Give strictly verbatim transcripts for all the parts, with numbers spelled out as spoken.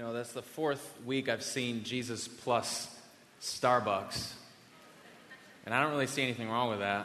You know, that's the fourth week I've seen Jesus plus Starbucks. And I don't really see anything wrong with that.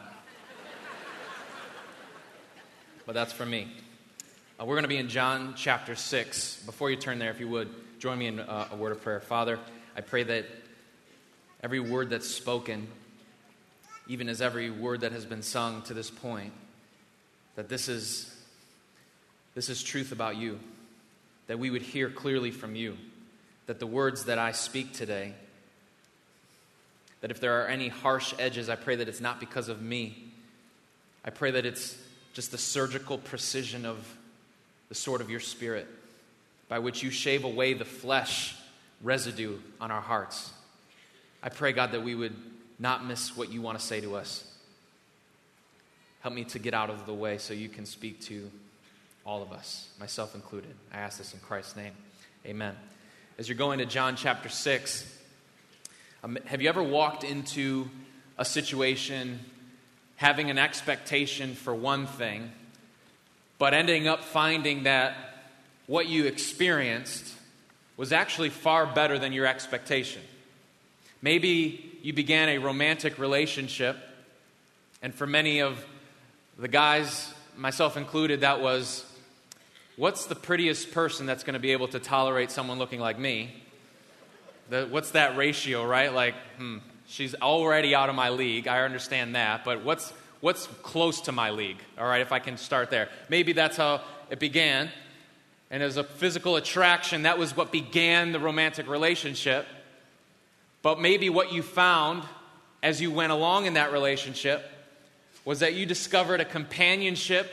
But that's for me. Uh, we're going to be in John chapter six. Before you turn there, if you would, join me in uh, a word of prayer. Father, I pray that every word that's spoken, even as every word that has been sung to this point, that this is, this is truth about you. That we would hear clearly from you. That the words that I speak today, that if there are any harsh edges, I pray that it's not because of me. I pray that it's just the surgical precision of the sword of your Spirit, by which you shave away the flesh residue on our hearts. I pray, God, that we would not miss what you want to say to us. Help me to get out of the way so you can speak to all of us, myself included. I ask this in Christ's name. Amen. As you're going to John chapter six, um, have you ever walked into a situation having an expectation for one thing, but ending up finding that what you experienced was actually far better than your expectation? Maybe you began a romantic relationship, and for many of the guys, myself included, that was, what's the prettiest person that's going to be able to tolerate someone looking like me? The, what's that ratio, right? Like, hmm, she's already out of my league. I understand that. But what's what's close to my league? All right, if I can start there. Maybe that's how it began. And as a physical attraction, that was what began the romantic relationship. But maybe what you found as you went along in that relationship was that you discovered a companionship,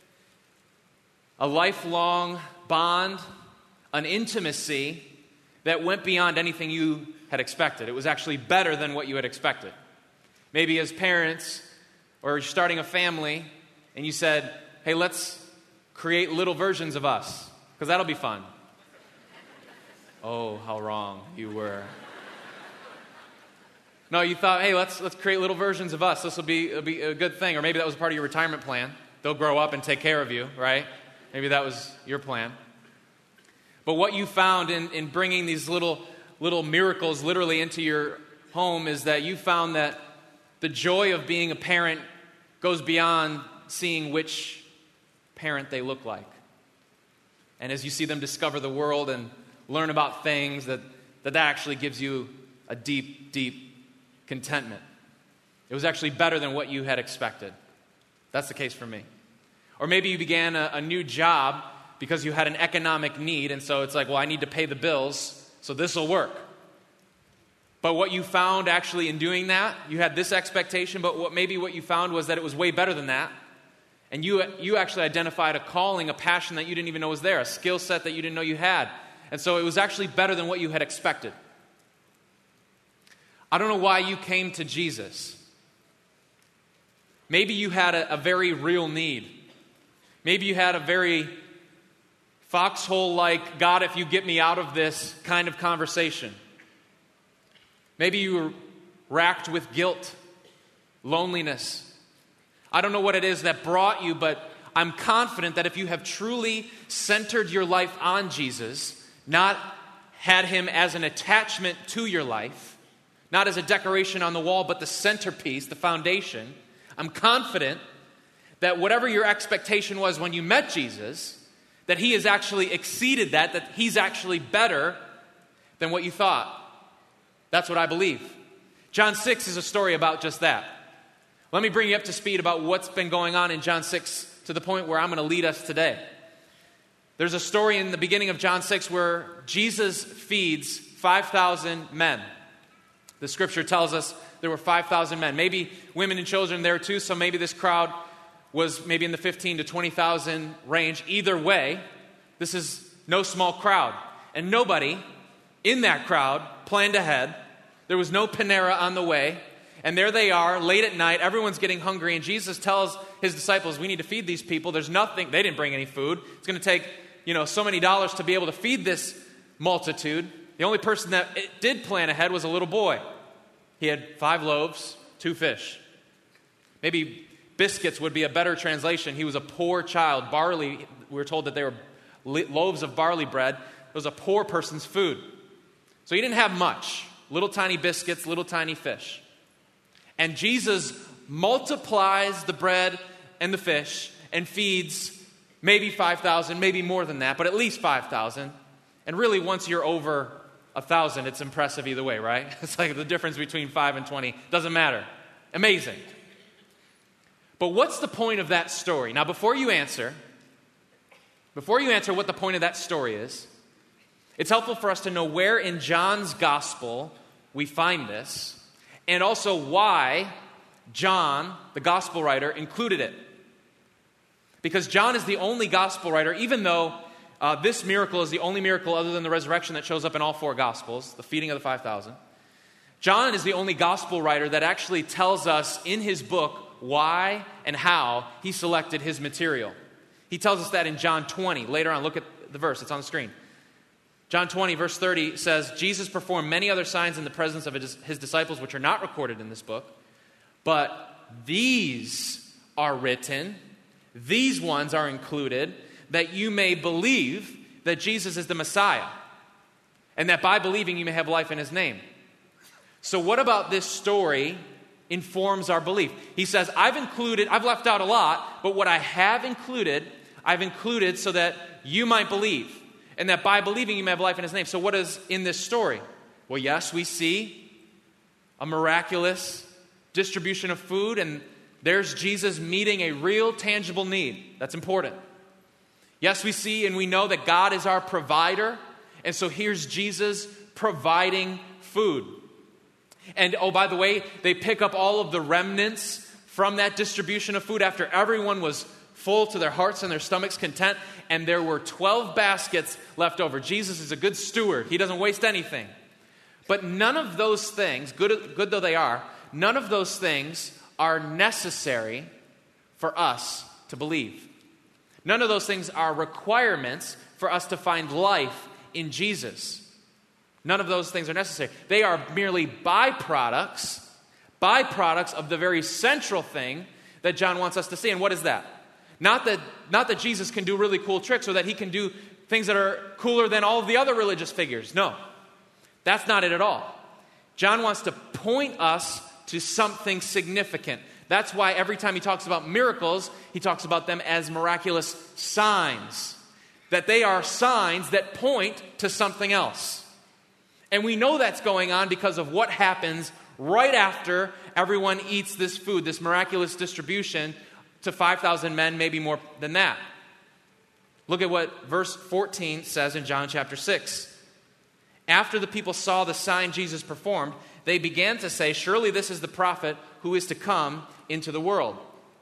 a lifelong bond, an intimacy that went beyond anything you had expected. It was actually better than what you had expected. Maybe as parents, or you're starting a family, and you said, hey, let's create little versions of us, because that'll be fun. Oh, how wrong you were. No, you thought, hey, let's let's create little versions of us. This will be, it'll be a good thing. Or maybe that was part of your retirement plan. They'll grow up and take care of you, right? Maybe that was your plan. But what you found in, in bringing these little little miracles literally into your home is that you found that the joy of being a parent goes beyond seeing which parent they look like. And as you see them discover the world and learn about things, that that, that actually gives you a deep, deep contentment. It was actually better than what you had expected. That's the case for me. Or maybe you began a, a new job because you had an economic need, and so it's like, well, I need to pay the bills, so this will work. But what you found actually in doing that, you had this expectation, but what maybe what you found was that it was way better than that. And you, you actually identified a calling, a passion that you didn't even know was there, a skill set that you didn't know you had. And so it was actually better than what you had expected. I don't know why you came to Jesus. Maybe you had a, a very real need. Maybe you had a very foxhole-like, God, if you get me out of this kind of conversation. Maybe you were racked with guilt, loneliness. I don't know what it is that brought you, but I'm confident that if you have truly centered your life on Jesus, not had him as an attachment to your life, not as a decoration on the wall, but the centerpiece, the foundation, I'm confident that whatever your expectation was when you met Jesus, that he has actually exceeded that, that he's actually better than what you thought. That's what I believe. John six is a story about just that. Let me bring you up to speed about what's been going on in John six to the point where I'm going to lead us today. There's a story in the beginning of John six where Jesus feeds five thousand men. The scripture tells us there were five thousand men. Maybe women and children there too, so maybe this crowd was maybe in the fifteen to twenty thousand range. Either way, this is no small crowd. And nobody in that crowd planned ahead. There was no Panera on the way. And there they are, late at night, everyone's getting hungry, and Jesus tells his disciples, we need to feed these people. There's nothing, they didn't bring any food. It's going to take, you know, so many dollars to be able to feed this multitude. The only person that it did plan ahead was a little boy. He had five loaves, two fish. Maybe biscuits would be a better translation. He was a poor child. Barley, we were told that they were loaves of barley bread. It was a poor person's food. So he didn't have much. Little tiny biscuits, little tiny fish. And Jesus multiplies the bread and the fish and feeds maybe five thousand, maybe more than that, but at least five thousand. And really, once you're over one thousand, it's impressive either way, right? It's like the difference between five and twenty. Doesn't matter. Amazing. But what's the point of that story? Now, before you answer, before you answer what the point of that story is, it's helpful for us to know where in John's gospel we find this, and also why John, the gospel writer, included it. Because John is the only gospel writer, even though uh, this miracle is the only miracle other than the resurrection that shows up in all four gospels, the feeding of the five thousand. John is the only gospel writer that actually tells us in his book why and how he selected his material. He tells us that in John twenty. Later on, look at the verse. It's on the screen. John twenty, verse thirty says, Jesus performed many other signs in the presence of his disciples, which are not recorded in this book. But these are written, these ones are included, that you may believe that Jesus is the Messiah, and that by believing you may have life in his name. So what about this story informs our belief? He says, I've included, I've left out a lot, but what I have included, I've included so that you might believe, and that by believing you may have life in his name. So what is in this story? Well, yes, we see a miraculous distribution of food, and there's Jesus meeting a real tangible need. That's important. Yes, we see and we know that God is our provider, and so here's Jesus providing food. And oh, by the way, they pick up all of the remnants from that distribution of food after everyone was full to their hearts and their stomachs content, and there were twelve baskets left over. Jesus is a good steward. He doesn't waste anything. But none of those things, good, good though they are, none of those things are necessary for us to believe. None of those things are requirements for us to find life in Jesus. None of those things are necessary. They are merely byproducts, byproducts of the very central thing that John wants us to see. And what is that? Not that, not that Jesus can do really cool tricks or that he can do things that are cooler than all of the other religious figures. No, that's not it at all. John wants to point us to something significant. That's why every time he talks about miracles, he talks about them as miraculous signs. That they are signs that point to something else. And we know that's going on because of what happens right after everyone eats this food, this miraculous distribution to five thousand men, maybe more than that. Look at what verse fourteen says in John chapter six. After the people saw the sign Jesus performed, they began to say, surely this is the prophet who is to come into the world.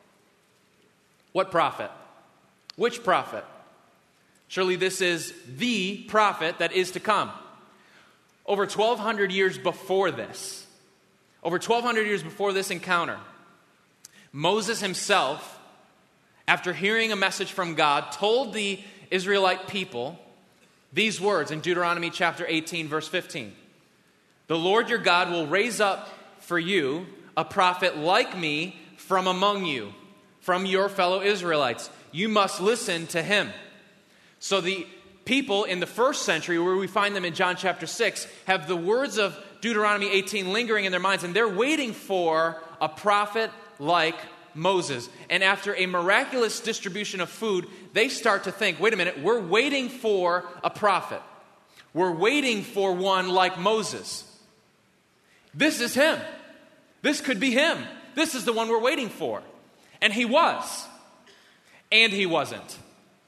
What prophet? Which prophet? Surely this is the prophet that is to come. Over twelve hundred years before this, over twelve hundred years before this encounter, Moses himself, after hearing a message from God, told the Israelite people these words in Deuteronomy chapter eighteen, verse fifteen. The Lord your God will raise up for you a prophet like me from among you, from your fellow Israelites. You must listen to him. So the people in the first century, where we find them in John chapter six, have the words of Deuteronomy eighteen lingering in their minds, and they're waiting for a prophet like Moses. And after a miraculous distribution of food, they start to think, wait a minute, we're waiting for a prophet. We're waiting for one like Moses. This is him. This could be him. This is the one we're waiting for. And he was. And he wasn't.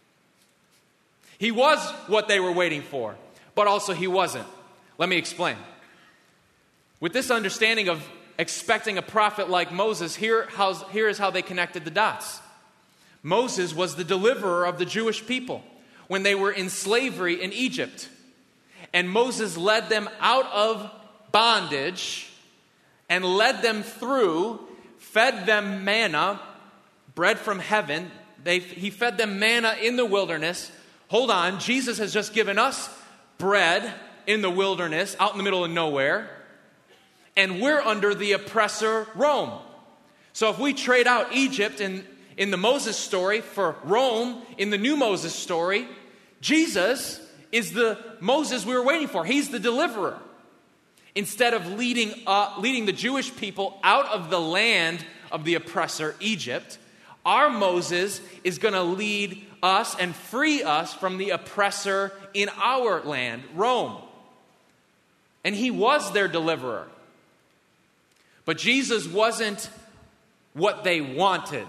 He was what they were waiting for, but also he wasn't. Let me explain. With this understanding of expecting a prophet like Moses, here, how's, here is how they connected the dots. Moses was the deliverer of the Jewish people when they were in slavery in Egypt. And Moses led them out of bondage and led them through, fed them manna, bread from heaven. They, he fed them manna in the wilderness. Hold on, Jesus has just given us bread in the wilderness, out in the middle of nowhere, and we're under the oppressor Rome. So if we trade out Egypt in, in the Moses story for Rome in the new Moses story, Jesus is the Moses we were waiting for. He's the deliverer. Instead of leading, uh, leading the Jewish people out of the land of the oppressor, Egypt, our Moses is going to lead us and free us from the oppressor in our land, Rome. And he was their deliverer. But Jesus wasn't what they wanted.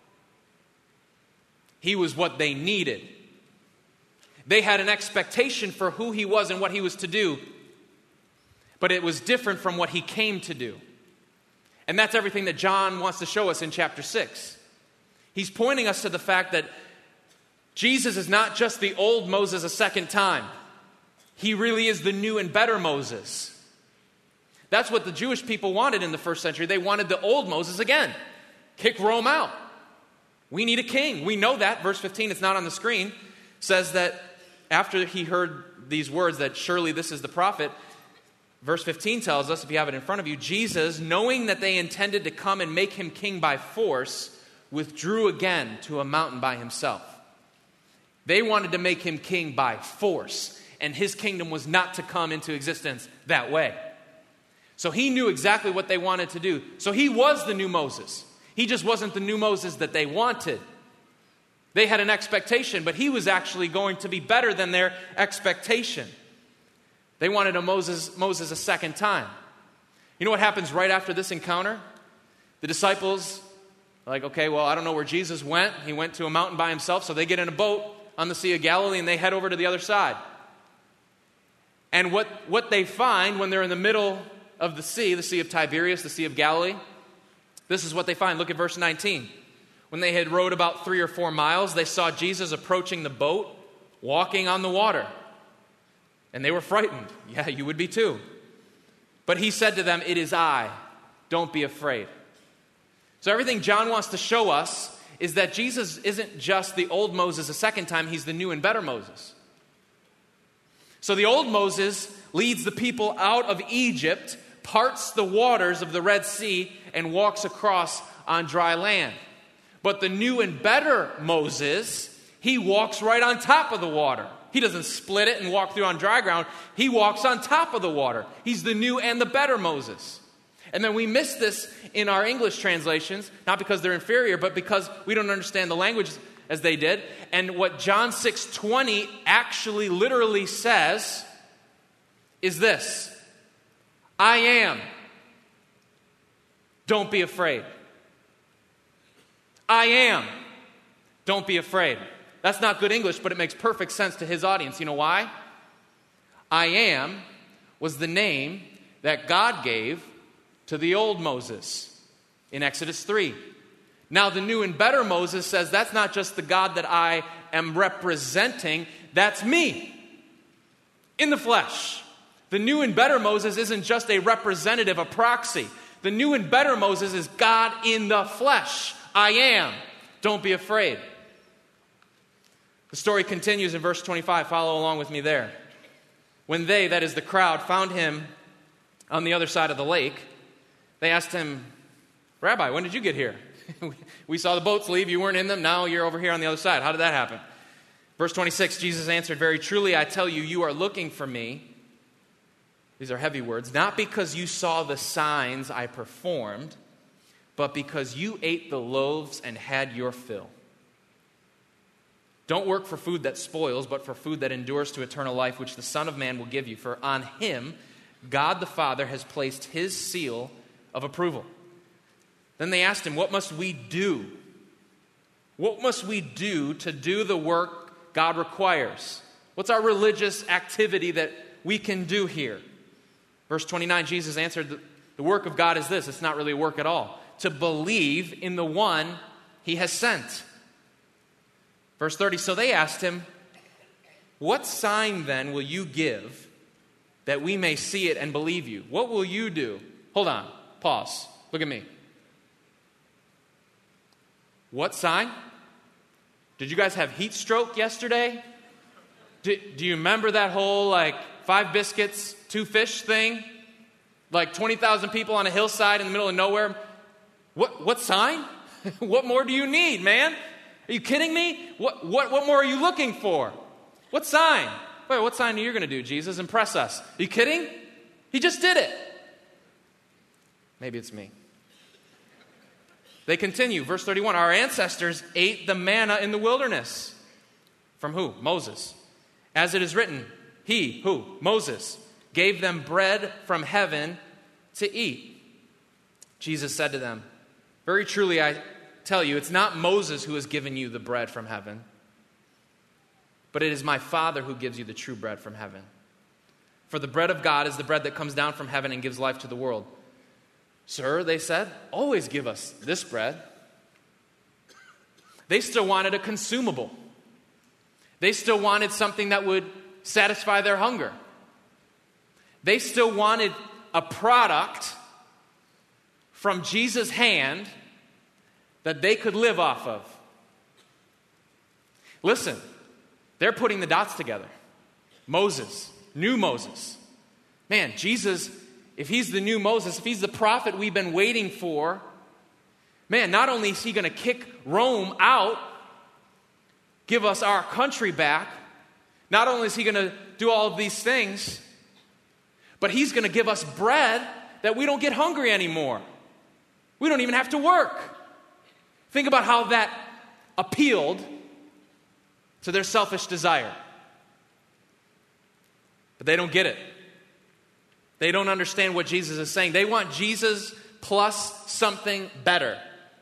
He was what they needed. They had an expectation for who he was and what he was to do, but it was different from what he came to do. And that's everything that John wants to show us in chapter six. He's pointing us to the fact that Jesus is not just the old Moses a second time. He really is the new and better Moses. That's what the Jewish people wanted in the first century. They wanted the old Moses again. Kick Rome out. We need a king. We know that. Verse fifteen, it's not on the screen, says that after he heard these words that surely this is the prophet, verse fifteen tells us, if you have it in front of you, Jesus, knowing that they intended to come and make him king by force, withdrew again to a mountain by himself. They wanted to make him king by force, and his kingdom was not to come into existence that way. So he knew exactly what they wanted to do. So he was the new Moses. He just wasn't the new Moses that they wanted. They had an expectation, but he was actually going to be better than their expectation. They wanted a Moses, Moses a second time. You know what happens right after this encounter? The disciples are like, okay, well, I don't know where Jesus went. He went to a mountain by himself, so they get in a boat on the Sea of Galilee and they head over to the other side. And what, what they find when they're in the middle of the sea, the Sea of Tiberias, the Sea of Galilee, this is what they find. Look at verse nineteen. When they had rowed about three or four miles, they saw Jesus approaching the boat, walking on the water. And they were frightened. Yeah, you would be too. But he said to them, "It is I. Don't be afraid." So everything John wants to show us is that Jesus isn't just the old Moses a second time, he's the new and better Moses. So the old Moses leads the people out of Egypt, parts the waters of the Red Sea, and walks across on dry land. But the new and better Moses, he walks right on top of the water. He doesn't split it and walk through on dry ground. He walks on top of the water. He's the new and the better Moses. And then we miss this in our English translations, not because they're inferior, but because we don't understand the language as they did. And what John six twenty actually literally says is this: I am. Don't be afraid. I am. Don't be afraid. That's not good English, but it makes perfect sense to his audience. You know why? I am was the name that God gave to the old Moses in Exodus three. Now the new and better Moses says that's not just the God that I am representing, that's me in the flesh. The new and better Moses isn't just a representative, a proxy. The new and better Moses is God in the flesh. I am. Don't be afraid. The story continues in verse twenty-five. Follow along with me there. When they, that is the crowd, found him on the other side of the lake, they asked him, "Rabbi, when did you get here? We saw the boats leave. You weren't in them. Now you're over here on the other side. How did that happen?" Verse twenty-six, Jesus answered, "Very truly, I tell you, you are looking for me." These are heavy words. "Not because you saw the signs I performed, but because you ate the loaves and had your fill. Don't work for food that spoils, but for food that endures to eternal life, which the Son of Man will give you. For on him, God the Father has placed his seal of approval." Then they asked him, "What must we do? What must we do to do the work God requires? What's our religious activity that we can do here?" Verse twenty-nine, Jesus answered, "The work of God is this." It's not really work at all. "To believe in the one he has sent." Verse thirty, so they asked him, "What sign then will you give that we may see it and believe you?" What will you do? Hold on. Pause. Look at me. What sign? Did you guys have heat stroke yesterday? Do, do you remember that whole like five biscuits, two fish thing? Like twenty thousand people on a hillside in the middle of nowhere? What, what sign? What more do you need, man? Are you kidding me? What, what, what more are you looking for? What sign? Wait, what sign are you going to do, Jesus? Impress us. Are you kidding? He just did it. Maybe it's me. They continue, verse thirty-one, our ancestors ate the manna in the wilderness. From who? Moses. As it is written, he, who? Moses, gave them bread from heaven to eat. Jesus said to them, very truly I tell you, it's not Moses who has given you the bread from heaven, but it is my Father who gives you the true bread from heaven. For the bread of God is the bread that comes down from heaven and gives life to the world. Sir, they said, always give us this bread. They still wanted a consumable. They still wanted something that would satisfy their hunger. They still wanted a product from Jesus' hand that they could live off of. Listen, they're putting the dots together. Moses, new Moses. Man, Jesus, if he's the new Moses, if he's the prophet we've been waiting for, man, not only is he going to kick Rome out, give us our country back, not only is he going to do all of these things, but he's going to give us bread that we don't get hungry anymore. We don't even have to work. Think about how that appealed to their selfish desire. But they don't get it. They don't understand what Jesus is saying. They want Jesus plus something better.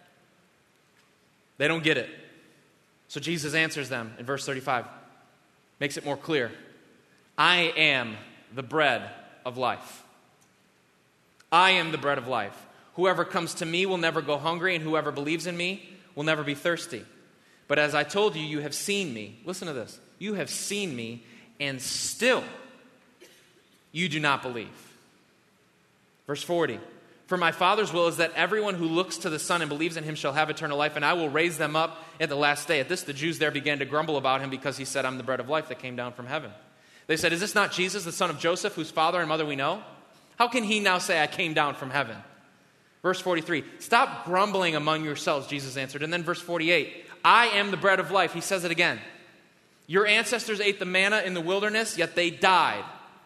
They don't get it. So Jesus answers them in verse thirty-five. Makes it more clear. I am the bread of life. I am the bread of life. Whoever comes to me will never go hungry, and whoever believes in me will never be thirsty. But as I told you, you have seen me. Listen to this. You have seen me, and still you do not believe. Verse forty. For my Father's will is that everyone who looks to the Son and believes in him shall have eternal life, and I will raise them up at the last day. At this, the Jews there began to grumble about him because he said, I'm the bread of life that came down from heaven. They said, is this not Jesus, the son of Joseph, whose father and mother we know? How can he now say, I came down from heaven? Verse forty-three, stop grumbling among yourselves, Jesus answered. And then verse forty-eight, I am the bread of life. He says it again. Your ancestors ate the manna in the wilderness, yet they died.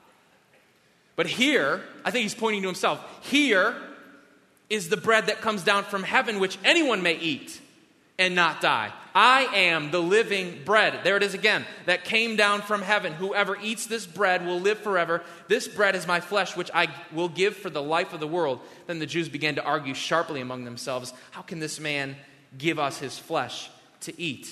But here, I think he's pointing to himself, here is the bread that comes down from heaven, which anyone may eat and not die. I am the living bread. There it is again. That came down from heaven. Whoever eats this bread will live forever. This bread is my flesh, which I will give for the life of the world. Then the Jews began to argue sharply among themselves. How can this man give us his flesh to eat?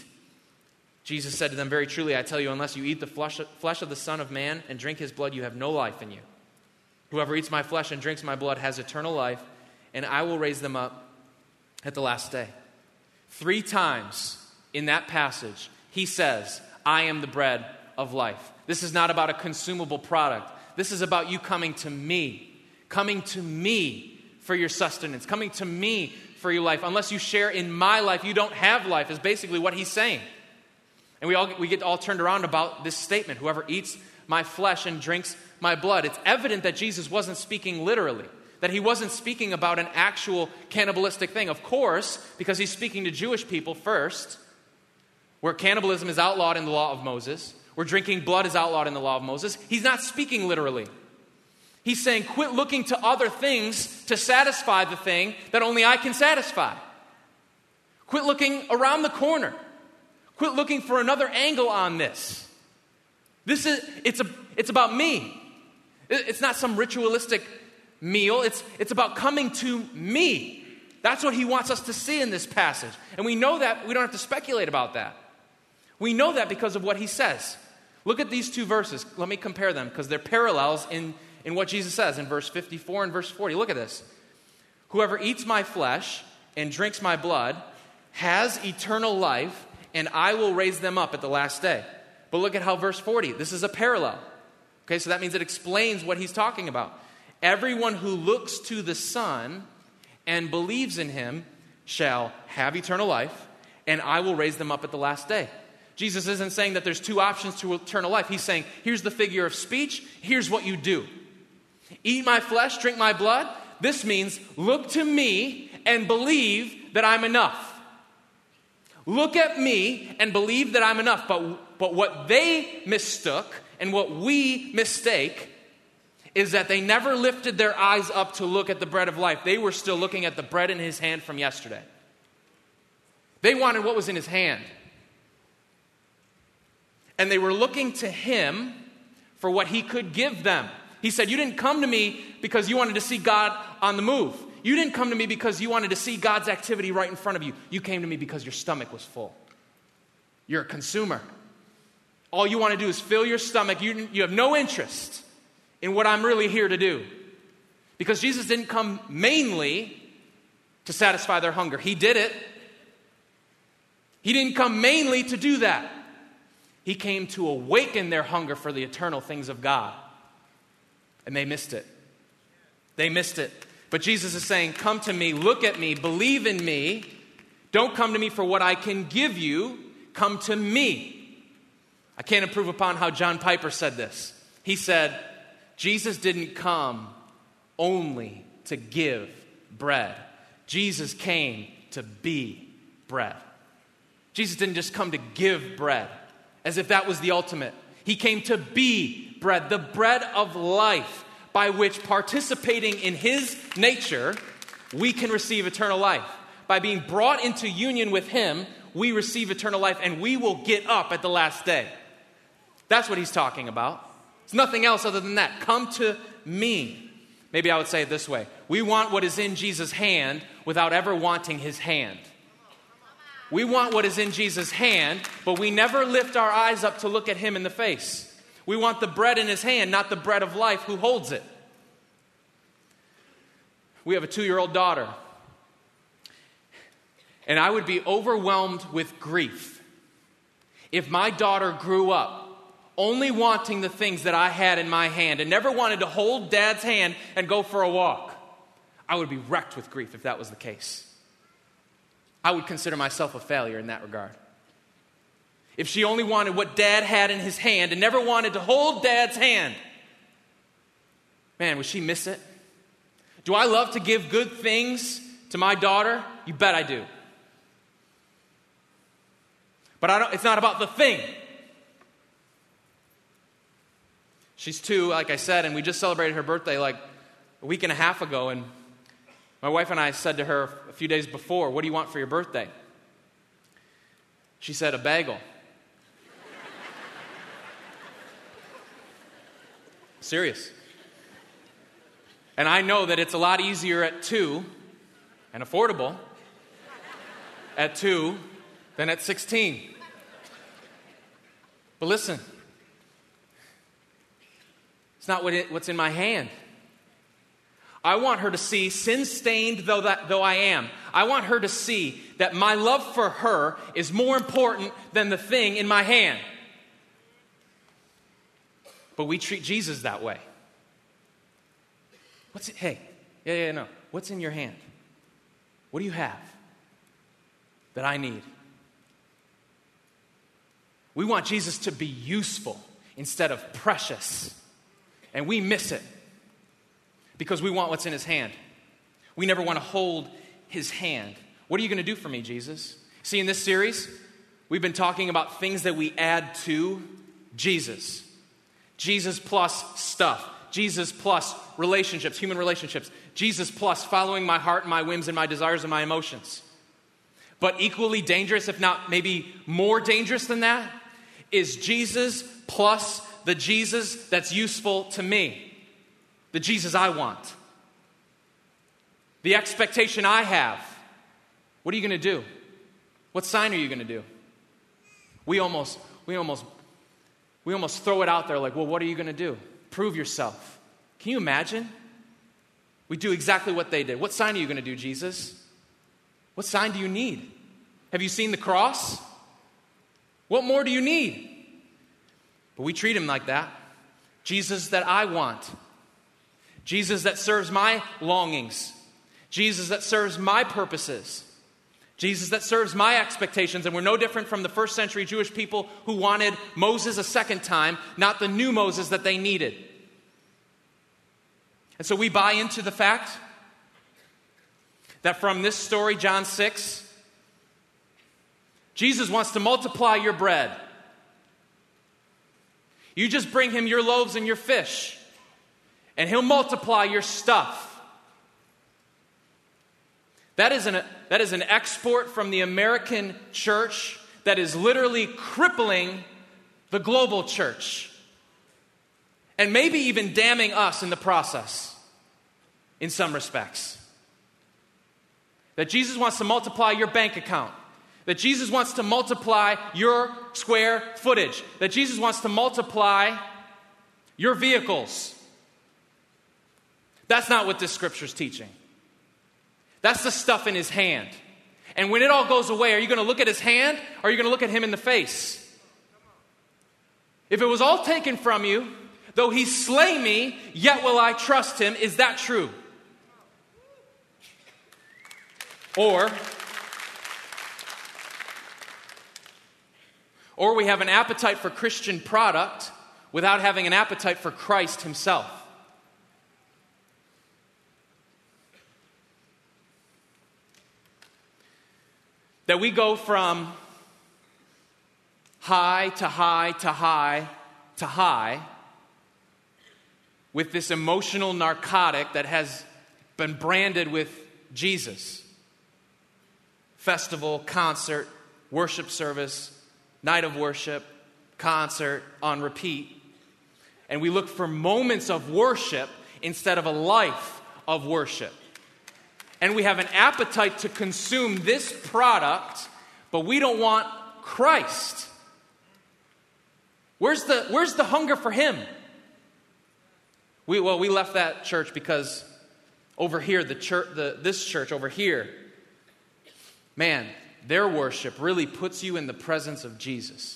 Jesus said to them, very truly, I tell you, unless you eat the flesh, flesh of the Son of Man and drink his blood, you have no life in you. Whoever eats my flesh and drinks my blood has eternal life, and I will raise them up at the last day. Three times in that passage, he says, I am the bread of life. This is not about a consumable product. This is about you coming to me, coming to me for your sustenance, coming to me for your life. Unless you share in my life, you don't have life, is basically what he's saying. And we all we get all turned around about this statement, whoever eats my flesh and drinks my blood. It's evident that Jesus wasn't speaking literally, that he wasn't speaking about an actual cannibalistic thing. Of course, because he's speaking to Jewish people first, where cannibalism is outlawed in the law of Moses, where drinking blood is outlawed in the law of Moses. He's not speaking literally. He's saying, quit looking to other things to satisfy the thing that only I can satisfy. Quit looking around the corner. Quit looking for another angle on this. This is, it's, a, it's about me. It's not some ritualistic meal. It's, it's about coming to me. That's what he wants us to see in this passage. And we know that. We don't have to speculate about that. We know that because of what he says. Look at these two verses. Let me compare them because they're parallels in, in what Jesus says in verse fifty-four and verse forty. Look at this. Whoever eats my flesh and drinks my blood has eternal life, and I will raise them up at the last day. But look at how verse forty, this is a parallel. Okay, so that means it explains what he's talking about. Everyone who looks to the Son and believes in him shall have eternal life, and I will raise them up at the last day. Jesus isn't saying that there's two options to eternal life. He's saying, here's the figure of speech, here's what you do. Eat my flesh, drink my blood. This means look to me and believe that I'm enough. Look at me and believe that I'm enough. But, but what they mistook And what we mistake is that they never lifted their eyes up to look at the bread of life. They were still looking at the bread in his hand from yesterday. They wanted what was in his hand. And they were looking to him for what he could give them. He said, you didn't come to me because you wanted to see God on the move. You didn't come to me because you wanted to see God's activity right in front of you. You came to me because your stomach was full. You're a consumer. All you want to do is fill your stomach. You, you have no interest in what I'm really here to do. Because Jesus didn't come mainly to satisfy their hunger. He did it. He didn't come mainly to do that. He came to awaken their hunger for the eternal things of God. And they missed it. They missed it. But Jesus is saying, come to me, look at me, believe in me. Don't come to me for what I can give you. Come to me. I can't improve upon how John Piper said this. He said, Jesus didn't come only to give bread. Jesus came to be bread. Jesus didn't just come to give bread, as if that was the ultimate. He came to be bread, the bread of life, by which participating in his nature, we can receive eternal life. By being brought into union with him, we receive eternal life, and we will get up at the last day. That's what he's talking about. It's nothing else other than that. Come to me. Maybe I would say it this way. We want what is in Jesus' hand without ever wanting his hand. We want what is in Jesus' hand, but we never lift our eyes up to look at him in the face. We want the bread in his hand, not the bread of life who holds it. We have a two-year-old daughter. And I would be overwhelmed with grief if my daughter grew up only wanting the things that I had in my hand and never wanted to hold Dad's hand and go for a walk. I would be wrecked with grief if that was the case. I would consider myself a failure in that regard. If she only wanted what Dad had in his hand and never wanted to hold Dad's hand, man, would she miss it? Do I love to give good things to my daughter? You bet I do. But I don't, it's not about the thing. She's two, like I said, and we just celebrated her birthday like a week and a half ago, and my wife and I said to her a few days before, what do you want for your birthday? She said, a bagel. Serious. And I know that it's a lot easier at two, and affordable, at two than at sixteen. But listen, it's not what it, what's in my hand. I want her to see, sin-stained though, that, though I am, I want her to see that my love for her is more important than the thing in my hand. But we treat Jesus that way. What's it? Hey, yeah, yeah, no. What's in your hand? What do you have that I need? We want Jesus to be useful instead of precious. And we miss it because we want what's in his hand. We never want to hold his hand. What are you going to do for me, Jesus? See, in this series, we've been talking about things that we add to Jesus. Jesus plus stuff. Jesus plus relationships, human relationships. Jesus plus following my heart and my whims and my desires and my emotions. But equally dangerous, if not maybe more dangerous than that, is Jesus plus the Jesus that's useful to me. The Jesus I want. The expectation I have. What are you going to do? What sign are you going to do? We almost, we almost, we almost throw it out there like, well, what are you going to do? Prove yourself. Can you imagine? We do exactly what they did. What sign are you going to do, Jesus? What sign do you need? Have you seen the cross? What more do you need? But we treat him like that. Jesus that I want. Jesus that serves my longings. Jesus that serves my purposes. Jesus that serves my expectations. And we're no different from the first century Jewish people who wanted Moses a second time, not the new Moses that they needed. And so we buy into the fact that from this story, John six, Jesus wants to multiply your bread. You just bring him your loaves and your fish, and he'll multiply your stuff. That is an, that is an export from the American church that is literally crippling the global church. And maybe even damning us in the process, in some respects. That Jesus wants to multiply your bank account. That Jesus wants to multiply your square footage. That Jesus wants to multiply your vehicles. That's not what this scripture is teaching. That's the stuff in his hand. And when it all goes away, are you going to look at his hand or are you going to look at him in the face? If it was all taken from you, though he slay me, yet will I trust him. Is that true? Or, or we have an appetite for Christian product without having an appetite for Christ himself. That we go from high to high to high to high with this emotional narcotic that has been branded with Jesus. Festival, concert, worship service, night of worship, concert, on repeat. And we look for moments of worship instead of a life of worship. And we have an appetite to consume this product, but we don't want Christ. Where's the, where's the hunger for him? We, well, we left that church because over here, the church, the, this church over here, man, their worship really puts you in the presence of Jesus.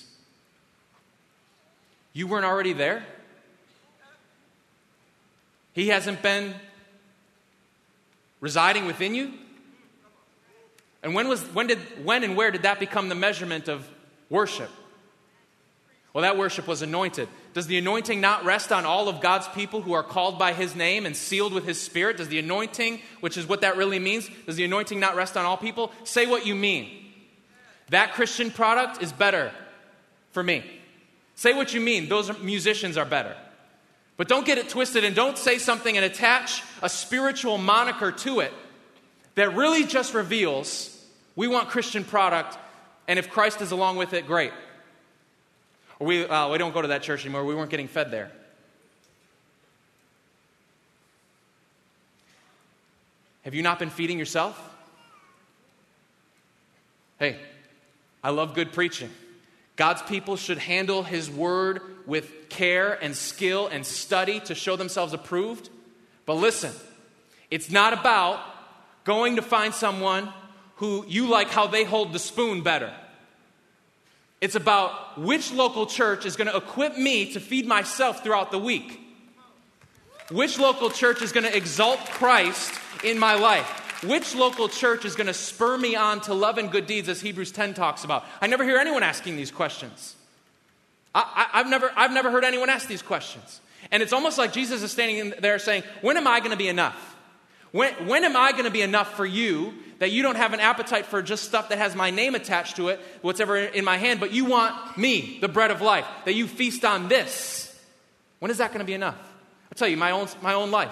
You weren't already there? He hasn't been residing within you? And when was when did when and where did that become the measurement of worship? Well, that worship was anointed. Does the anointing not rest on all of God's people who are called by his name and sealed with his spirit? Does the anointing, which is what that really means, does the anointing not rest on all people? Say what you mean. That Christian product is better for me. Say what you mean. Those musicians are better. But don't get it twisted and don't say something and attach a spiritual moniker to it that really just reveals we want Christian product, and if Christ is along with it, great. Or we, uh, we don't go to that church anymore. We weren't getting fed there. Have you not been feeding yourself? Hey, I love good preaching. God's people should handle his word with care and skill and study to show themselves approved. But listen, it's not about going to find someone who you like how they hold the spoon better. It's about which local church is going to equip me to feed myself throughout the week. Which local church is going to exalt Christ in my life? Which local church is going to spur me on to love and good deeds, as Hebrews ten talks about? I never hear anyone asking these questions. I, I, I've never, I've never heard anyone ask these questions. And it's almost like Jesus is standing there saying, when am I going to be enough? When, when am I going to be enough for you that you don't have an appetite for just stuff that has my name attached to it, whatever in my hand, but you want me, the bread of life, that you feast on this? When is that going to be enough? I'll tell you, my own, my own life.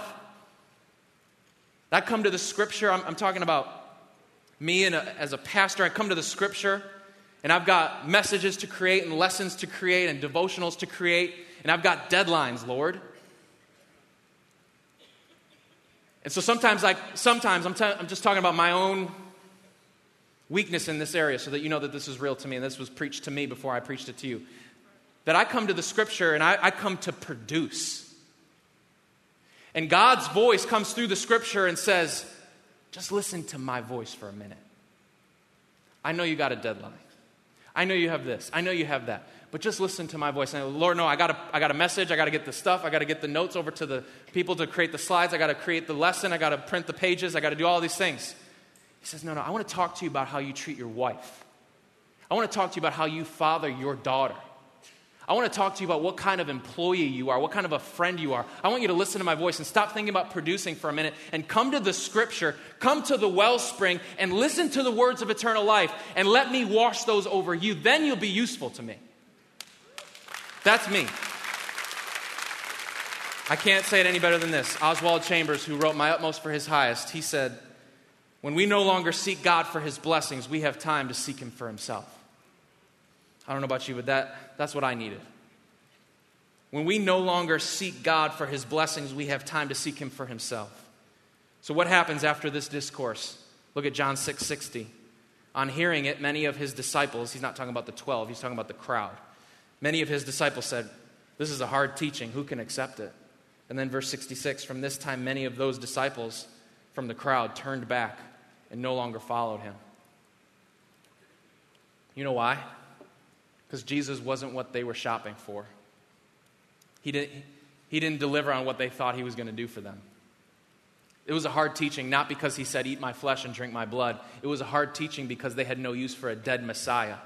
I come to the scripture, I'm, I'm talking about me and a, as a pastor, I come to the scripture and I've got messages to create and lessons to create and devotionals to create, and I've got deadlines, Lord. And so sometimes, I, sometimes I'm, t- I'm just talking about my own weakness in this area so that you know that this is real to me and this was preached to me before I preached it to you. That I come to the scripture and I, I come to produce. And God's voice comes through the scripture and says, just listen to my voice for a minute. I know you got a deadline. I know you have this. I know you have that. But just listen to my voice. And Lord, no, I got a, I got a message. I got to get the stuff. I got to get the notes over to the people to create the slides. I got to create the lesson. I got to print the pages. I got to do all these things. He says, no, no, I want to talk to you about how you treat your wife. I want to talk to you about how you father your daughter. I want to talk to you about what kind of employee you are, what kind of a friend you are. I want you to listen to my voice and stop thinking about producing for a minute and come to the scripture, come to the wellspring and listen to the words of eternal life and let me wash those over you. Then you'll be useful to me. That's me. I can't say it any better than this. Oswald Chambers, who wrote My Utmost for His Highest, he said, when we no longer seek God for His blessings, we have time to seek Him for Himself. I don't know about you, but that, that's what I needed. When we no longer seek God for His blessings, we have time to seek Him for Himself. So what happens after this discourse? Look at John six sixty. On hearing it, many of His disciples, he's not talking about the twelve, he's talking about the crowd. Many of His disciples said, this is a hard teaching, who can accept it? And then verse sixty-six, from this time many of those disciples from the crowd turned back and no longer followed Him. You know why? Because Jesus wasn't what they were shopping for. He didn't, he didn't deliver on what they thought He was going to do for them. It was a hard teaching, not because He said, eat my flesh and drink my blood. It was a hard teaching because they had no use for a dead Messiah.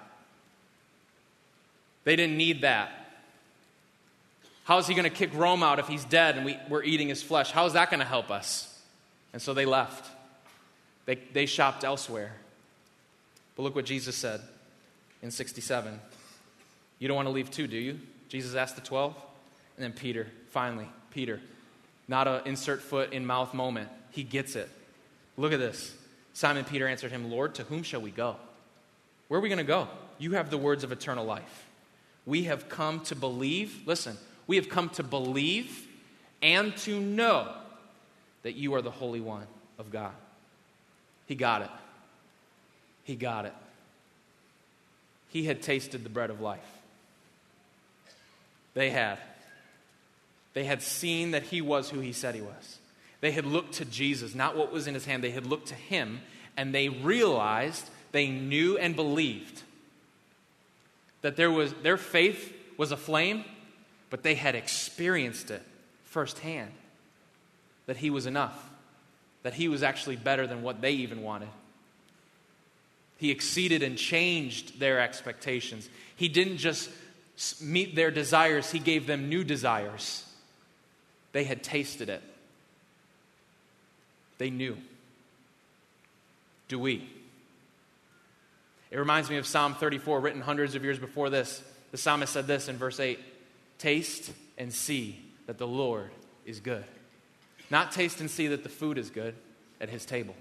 They didn't need that. How is He going to kick Rome out if He's dead and we, we're eating His flesh? How is that going to help us? And so they left. They, they shopped elsewhere. But look what Jesus said in sixty-seven. You don't want to leave too, do you? Jesus asked the twelve. And then Peter, finally, Peter. Not an insert foot in mouth moment. He gets it. Look at this. Simon Peter answered Him, Lord, to whom shall we go? Where are we going to go? You have the words of eternal life. We have come to believe, listen, we have come to believe and to know that You are the Holy One of God. He got it. He got it. He had tasted the bread of life. They had. They had seen that He was who He said He was. They had looked to Jesus, not what was in His hand. They had looked to Him, and they realized, they knew and believed that there was their faith was aflame, but they had experienced it firsthand, that He was enough, that He was actually better than what they even wanted. He exceeded and changed their expectations. He didn't just meet their desires, He gave them new desires. They had tasted it. They knew. Do we? It reminds me of Psalm thirty-four, written hundreds of years before this. The psalmist said this in verse eight, taste and see that the Lord is good. Not taste and see that the food is good at His table.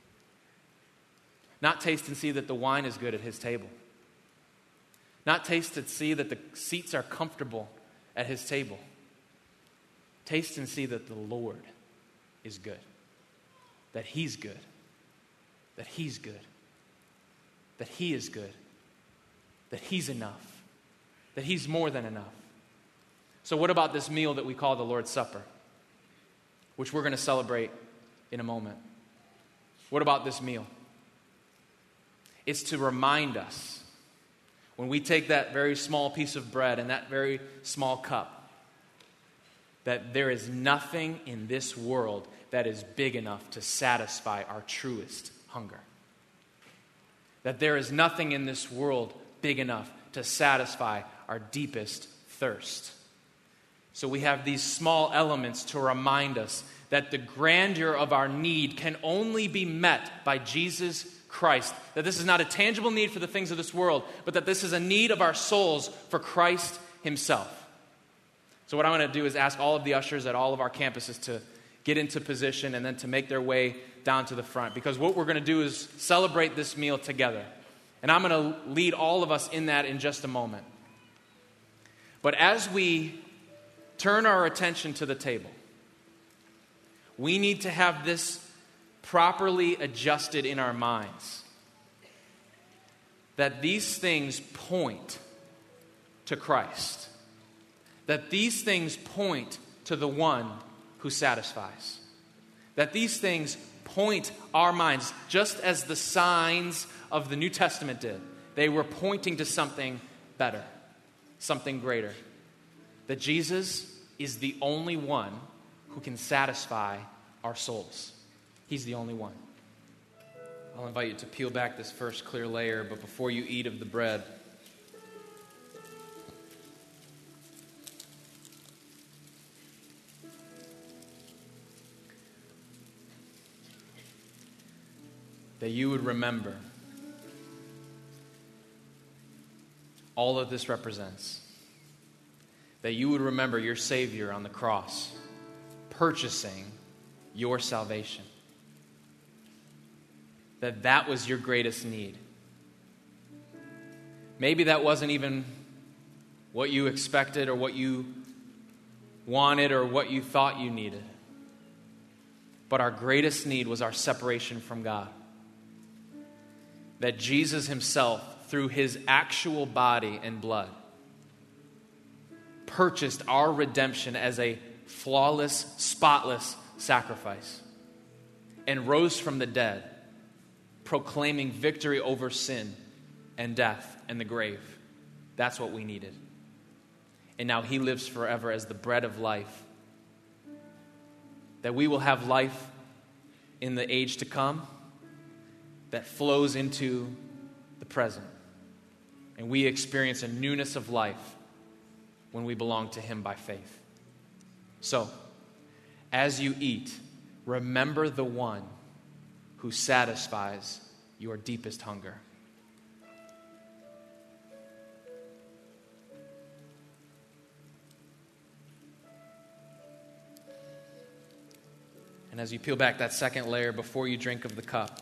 Not taste and see that the wine is good at His table. Not taste and see that the seats are comfortable at His table. Taste and see that the Lord is good. That He's good. That He's good. That He is good. That He's enough. That He's more than enough. So what about this meal that we call the Lord's Supper, which we're going to celebrate in a moment? What about this meal? It's to remind us, when we take that very small piece of bread and that very small cup, that there is nothing in this world that is big enough to satisfy our truest hunger. That there is nothing in this world big enough to satisfy our deepest thirst. So we have these small elements to remind us that the grandeur of our need can only be met by Jesus Christ. That this is not a tangible need for the things of this world, but that this is a need of our souls for Christ Himself. So what I'm going to do is ask all of the ushers at all of our campuses to get into position and then to make their way down to the front. Because what we're going to do is celebrate this meal together. And I'm going to lead all of us in that in just a moment. But as we turn our attention to the table, we need to have this properly adjusted in our minds. That these things point to Christ. That these things point to the one who satisfies. That these things point our minds, just as the signs of the New Testament did. They were pointing to something better, something greater. That Jesus is the only one who can satisfy our souls. He's the only one. I'll invite you to peel back this first clear layer, but before you eat of the bread, that you would remember all that this represents. That you would remember your Savior on the cross purchasing your salvation. That that was your greatest need. Maybe that wasn't even what you expected or what you wanted or what you thought you needed. But our greatest need was our separation from God. That Jesus himself, through his actual body and blood, purchased our redemption as a flawless, spotless sacrifice and rose from the dead, proclaiming victory over sin and death and the grave. That's what we needed. And now he lives forever as the bread of life. That we will have life in the age to come that flows into the present. And we experience a newness of life when we belong to him by faith. So, as you eat, remember the one who satisfies your deepest hunger. And as you peel back that second layer before you drink of the cup,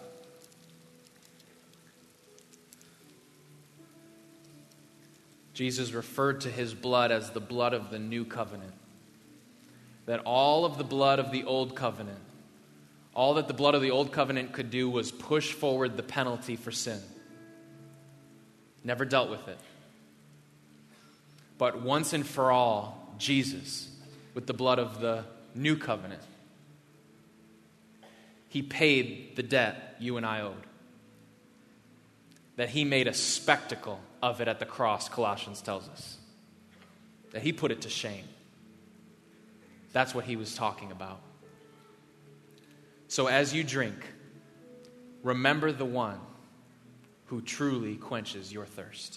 Jesus referred to his blood as the blood of the new covenant. That all of the blood of the old covenant, all that the blood of the old covenant could do was push forward the penalty for sin. Never dealt with it. But once and for all, Jesus, with the blood of the new covenant, he paid the debt you and I owed. That he made a spectacle of it at the cross, Colossians tells us. That he put it to shame. That's what he was talking about. So as you drink, remember the one who truly quenches your thirst.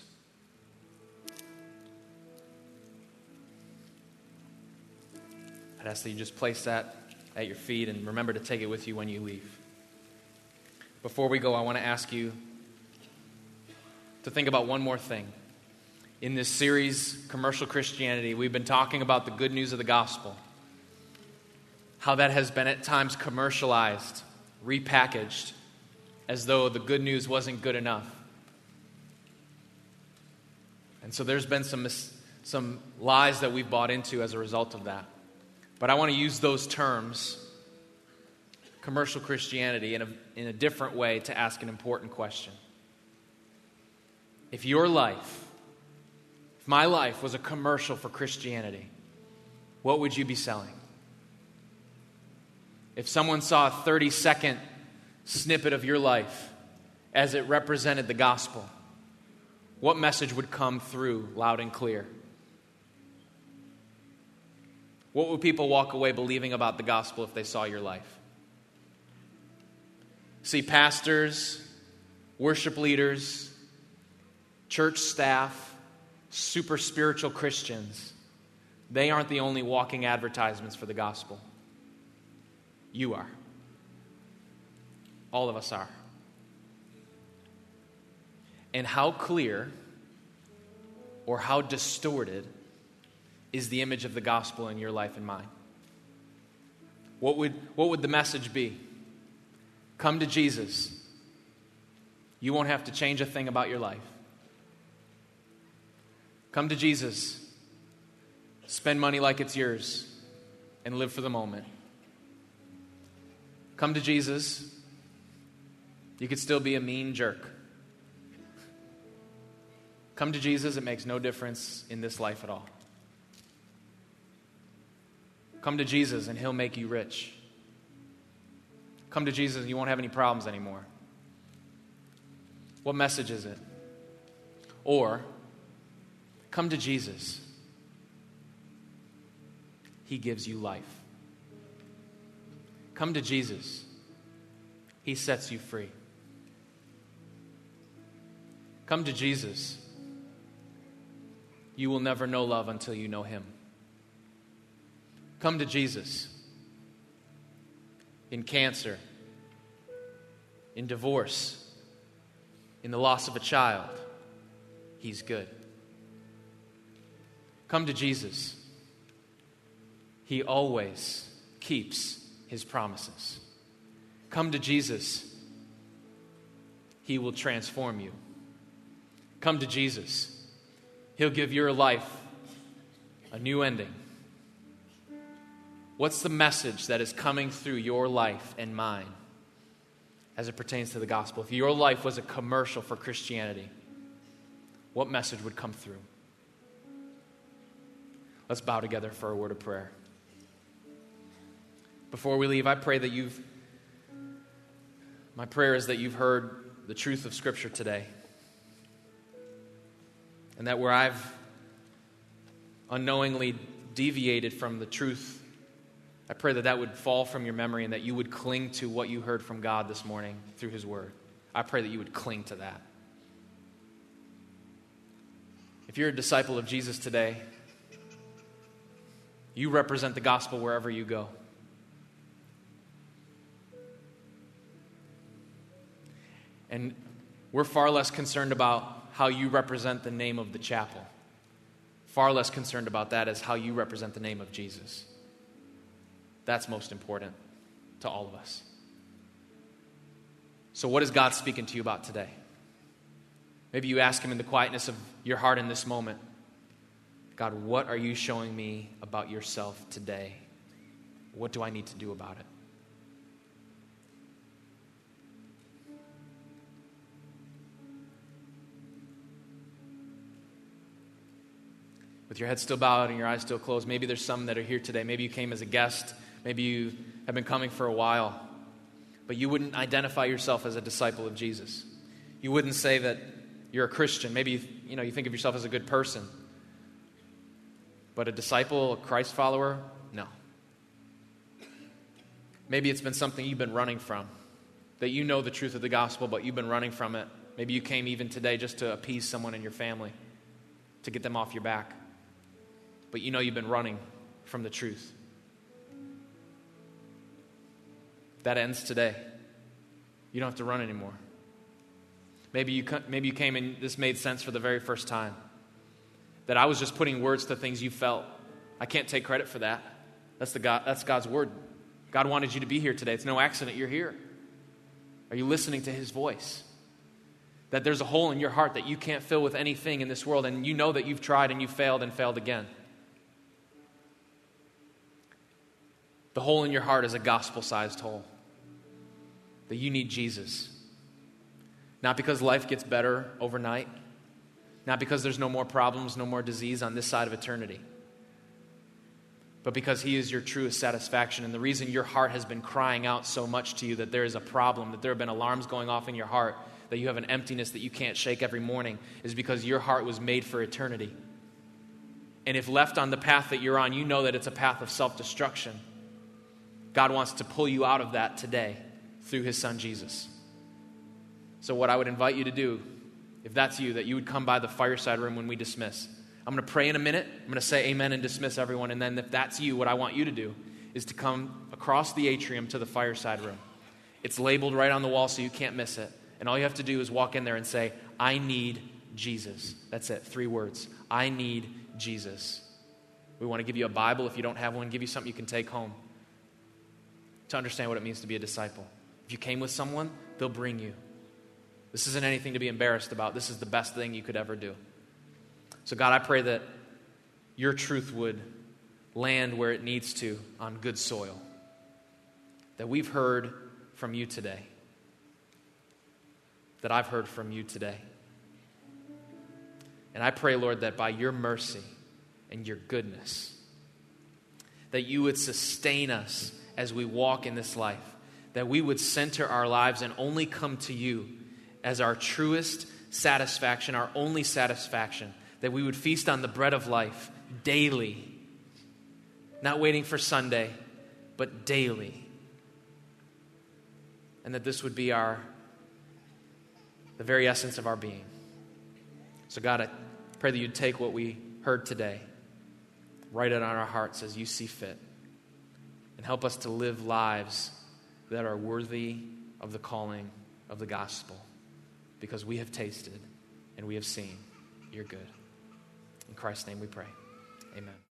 I'd ask that you just place that at your feet and remember to take it with you when you leave. Before we go, I want to ask you to think about one more thing. In this series, Commercial Christianity, we've been talking about the good news of the gospel. How that has been at times commercialized, repackaged, as though the good news wasn't good enough. And so there's been some, some lies that we've bought into as a result of that. But I want to use those terms, commercial Christianity, in a, in a different way to ask an important question. If your life, if my life was a commercial for Christianity, what would you be selling? If someone saw a thirty-second snippet of your life as it represented the gospel, what message would come through loud and clear? What would people walk away believing about the gospel if they saw your life? See, pastors, worship leaders, church staff, super spiritual Christians, they aren't the only walking advertisements for the gospel. You are. All of us are. And how clear or how distorted is the image of the gospel in your life and mine? What would, what would the message be? Come to Jesus. You won't have to change a thing about your life. Come to Jesus. Spend money like it's yours and live for the moment. Come to Jesus. You could still be a mean jerk. Come to Jesus. It makes no difference in this life at all. Come to Jesus and he'll make you rich. Come to Jesus and you won't have any problems anymore. What message is it? Or, come to Jesus. He gives you life. Come to Jesus. He sets you free. Come to Jesus. You will never know love until you know him. Come to Jesus. In cancer, in divorce, in the loss of a child, he's good. Come to Jesus. He always keeps his promises. Come to Jesus. He will transform you. Come to Jesus. He'll give your life a new ending. What's the message that is coming through your life and mine as it pertains to the gospel? If your life was a commercial for Christianity, what message would come through? Let's bow together for a word of prayer. Before we leave, I pray that you've, my prayer is that you've heard the truth of Scripture today. And that where I've unknowingly deviated from the truth, I pray that that would fall from your memory and that you would cling to what you heard from God this morning through His Word. I pray that you would cling to that. If you're a disciple of Jesus today, you represent the gospel wherever you go. And we're far less concerned about how you represent the name of the chapel. Far less concerned about that as how you represent the name of Jesus. That's most important to all of us. So what is God speaking to you about today? Maybe you ask Him in the quietness of your heart in this moment, God, what are you showing me about yourself today? What do I need to do about it? With your head still bowed and your eyes still closed, maybe there's some that are here today. Maybe you came as a guest. Maybe you have been coming for a while. But you wouldn't identify yourself as a disciple of Jesus. You wouldn't say that you're a Christian. Maybe you, you know, you think of yourself as a good person. But a disciple, a Christ follower, no. Maybe it's been something you've been running from. That you know the truth of the gospel, but you've been running from it. Maybe you came even today just to appease someone in your family, to get them off your back. But you know you've been running from the truth. That ends today. You don't have to run anymore. Maybe you maybe you came and this made sense for the very first time. That I was just putting words to things you felt. I can't take credit for that. That's the God, that's God's word. God wanted you to be here today. It's no accident you're here. Are you listening to His voice? That there's a hole in your heart that you can't fill with anything in this world, and you know that you've tried and you failed and failed again. The hole in your heart is a gospel-sized hole. That you need Jesus. Not because life gets better overnight. Not because there's no more problems, no more disease on this side of eternity. But because He is your truest satisfaction. And the reason your heart has been crying out so much to you that there is a problem, that there have been alarms going off in your heart, that you have an emptiness that you can't shake every morning, is because your heart was made for eternity. And if left on the path that you're on, you know that it's a path of self-destruction. God wants to pull you out of that today through His Son Jesus. So what I would invite you to do, if that's you, that you would come by the fireside room when we dismiss. I'm going to pray in a minute. I'm going to say amen and dismiss everyone. And then if that's you, what I want you to do is to come across the atrium to the fireside room. It's labeled right on the wall so you can't miss it. And all you have to do is walk in there and say, I need Jesus. That's it, three words. I need Jesus. We want to give you a Bible. If you don't have one, give you something you can take home to understand what it means to be a disciple. If you came with someone, they'll bring you. This isn't anything to be embarrassed about. This is the best thing you could ever do. So God, I pray that your truth would land where it needs to on good soil. That we've heard from you today. That I've heard from you today. And I pray, Lord, that by your mercy and your goodness, that you would sustain us as we walk in this life, that we would center our lives and only come to you as our truest satisfaction, our only satisfaction, that we would feast on the bread of life daily, not waiting for Sunday, but daily, and that this would be our, the very essence of our being. So God, I pray that you'd take what we heard today, write it on our hearts as you see fit, and help us to live lives that are worthy of the calling of the gospel, because we have tasted and we have seen you're good. In Christ's name we pray. Amen.